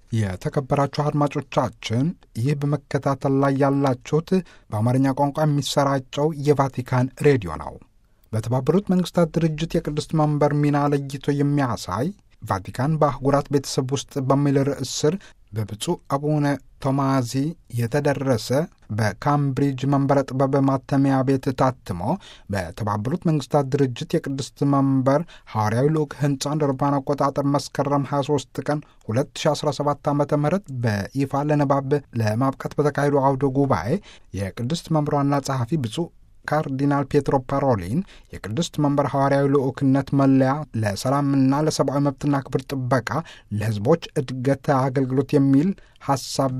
የተከበራችሁ አድማጮቻችን ይህ በመከታተል ላይ ያላችሁት በአማርኛ ቋንቋ የሚሰራጨው የቫቲካን ሬዲዮ ነው። በተባበሩት መንግስታት ድርጅት የቅድስት መንበር ሚና ለይቶ የሚያሳይ ቫቲካን በአህጉራት ቤተሰብ ውስጥ በሚል ርዕስ ስር በብፁዕ አቡነ ቶማዚ የተደረሰ በካምብሪጅ መንበረ ጥበብ ማተሚያ ቤት ታትሞ በተባበሩት መንግስታት ድርጅት የቅድስት መንበር ሐዋርያዊ ልዑክ ሕንፃ እንደ አውሮፓውያን አቆጣጠር መስከረም 23 ቀን 2017 ዓ ም በይፋ ለንባብ ለማብቃት በተካሄዱ አውደ ጉባኤ የቅድስት መንበር ዋና ጸሐፊ ብፁዕ ካርዲናል ፔትሮ ፓሮሊን የቅድስት መንበር ሐዋርያዊ ልዑክነት መለያ ለሰላምና ለሰብአዊ መብትና ክብር ጥበቃ ለሕዝቦች እድገት አገልግሎት የሚል ሐሳብ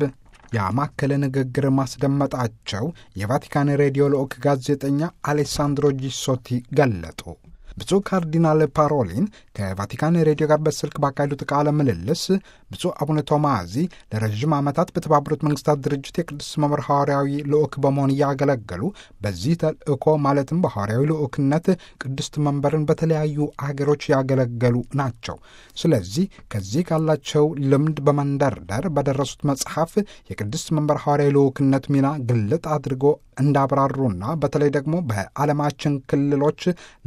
ያማከለ ንግግር ማስደመጣቸው የቫቲካን ሬዲዮ ልዑክ ጋዜጠኛ አሌሳንድሮ ጂሶቲ ገለጡ። ብፁዕ ካርዲናል ፓሮሊን ከቫቲካን ሬዲዮ ጋር በስልክ ባካሄዱት ቃለ ምልልስ ብፁዕ አቡነ ቶማዚ ለረዥም ዓመታት በተባበሩት መንግስታት ድርጅት የቅድስት መንበር ሐዋርያዊ ልዑክ በመሆን እያገለገሉ በዚህ ተልእኮ ማለትም በሐዋርያዊ ልዑክነት ቅድስት መንበርን በተለያዩ አገሮች ያገለገሉ ናቸው። ስለዚህ ከዚህ ካላቸው ልምድ በመንደርደር በደረሱት መጽሐፍ የቅድስት መንበር ሐዋርያዊ ልዑክነት ሚና ግልጥ አድርጎ እንዳብራሩና በተለይ ደግሞ በዓለማችን ክልሎች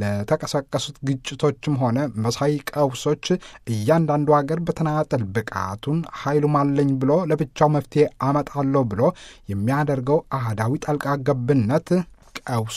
ለተቀሰቀሱት ግጭቶችም ሆነ መሳይ ቀውሶች እያንዳንዱ ሀገር በተናጠል ብቃቱን ኃይሉም አለኝ ብሎ ለብቻው መፍትሄ አመጣለሁ ብሎ የሚያደርገው አህዳዊ ጣልቃ ገብነት ቀውሱ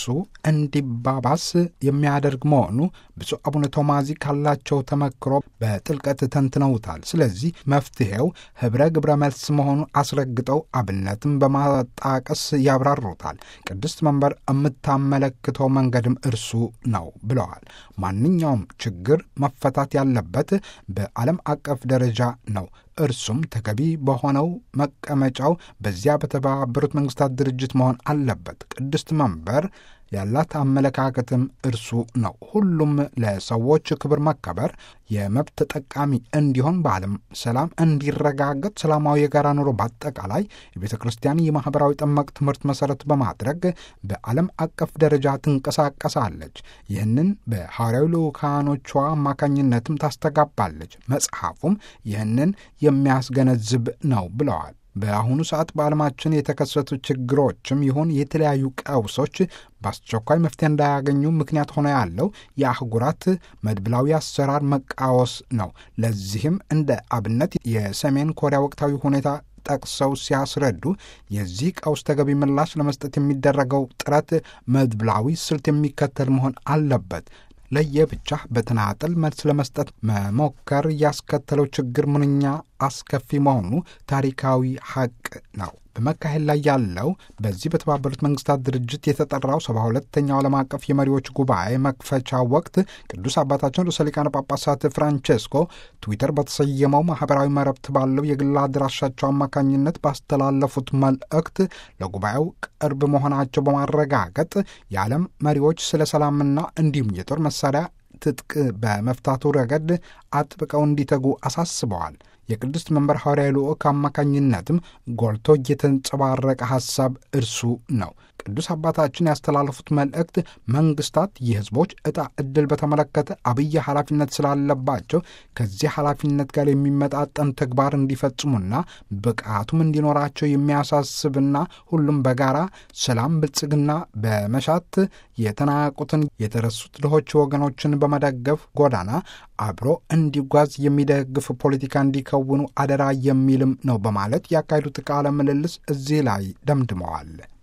እንዲባባስ የሚያደርግ መሆኑ ብፁዕ አቡነ ቶማዚ ካላቸው ተመክሮ በጥልቀት ተንትነውታል። ስለዚህ መፍትሄው ህብረ ግብረ መልስ መሆኑ አስረግጠው አብነትም በማጣቀስ ያብራሩታል። ቅድስት መንበር የምታመለክተው መንገድም እርሱ ነው ብለዋል። ማንኛውም ችግር መፈታት ያለበት በዓለም አቀፍ ደረጃ ነው። እርሱም ተገቢ በሆነው መቀመጫው በዚያ በተባበሩት መንግስታት ድርጅት መሆን አለበት። ቅድስት መንበር ያላት አመለካከትም እርሱ ነው። ሁሉም ለሰዎች ክብር መከበር፣ የመብት ተጠቃሚ እንዲሆን፣ በዓለም ሰላም እንዲረጋገጥ፣ ሰላማዊ የጋራ ኑሮ በአጠቃላይ የቤተ ክርስቲያን የማኅበራዊ ጠመቅ ትምህርት መሠረት በማድረግ በዓለም አቀፍ ደረጃ ትንቀሳቀሳለች። ይህንን በሐዋርያዊ ልዑካኖቿ አማካኝነትም ታስተጋባለች። መጽሐፉም ይህንን የሚያስገነዝብ ነው ብለዋል። በአሁኑ ሰዓት በዓለማችን የተከሰቱ ችግሮችም ይሁን የተለያዩ ቀውሶች በአስቸኳይ መፍትሄ እንዳያገኙ ምክንያት ሆኖ ያለው የአህጉራት መድብላዊ አሰራር መቃወስ ነው። ለዚህም እንደ አብነት የሰሜን ኮሪያ ወቅታዊ ሁኔታ ጠቅሰው ሲያስረዱ የዚህ ቀውስ ተገቢ ምላሽ ለመስጠት የሚደረገው ጥረት መድብላዊ ስልት የሚከተል መሆን አለበት። ለየብቻ በተናጠል መልስ ለመስጠት መሞከር ያስከተለው ችግር ምንኛ አስከፊ መሆኑ ታሪካዊ ሐቅ ነው። በመካሄድ ላይ ያለው በዚህ በተባበሩት መንግስታት ድርጅት የተጠራው 72ኛው ዓለም አቀፍ የመሪዎች ጉባኤ መክፈቻ ወቅት ቅዱስ አባታችን ርዕሰ ሊቃነ ጳጳሳት ፍራንቼስኮ ትዊተር በተሰየመው ማኅበራዊ መረብት ባለው የግል አድራሻቸው አማካኝነት ባስተላለፉት መልእክት ለጉባኤው ቅርብ መሆናቸው በማረጋገጥ የዓለም መሪዎች ስለ ሰላምና እንዲሁም የጦር መሳሪያ ትጥቅ በመፍታቱ ረገድ አጥብቀው እንዲተጉ አሳስበዋል። የቅድስት መንበር ሐዋርያዊ ልዑክ አማካኝነትም ጎልቶ የተንጸባረቀ ሐሳብ እርሱ ነው። ቅዱስ አባታችን ያስተላለፉት መልእክት መንግስታት የሕዝቦች ዕጣ ዕድል በተመለከተ አብይ ኃላፊነት ስላለባቸው ከዚህ ኃላፊነት ጋር የሚመጣጠን ተግባር እንዲፈጽሙና ብቃቱም እንዲኖራቸው የሚያሳስብና ሁሉም በጋራ ሰላም፣ ብልጽግና በመሻት የተናቁትን የተረሱት ድሆች ወገኖችን በመደገፍ ጎዳና አብሮ እንዲጓዝ የሚደግፍ ፖለቲካ እንዲከውኑ አደራ የሚልም ነው በማለት ያካሄዱት ቃለ ምልልስ እዚህ ላይ ደምድመዋል።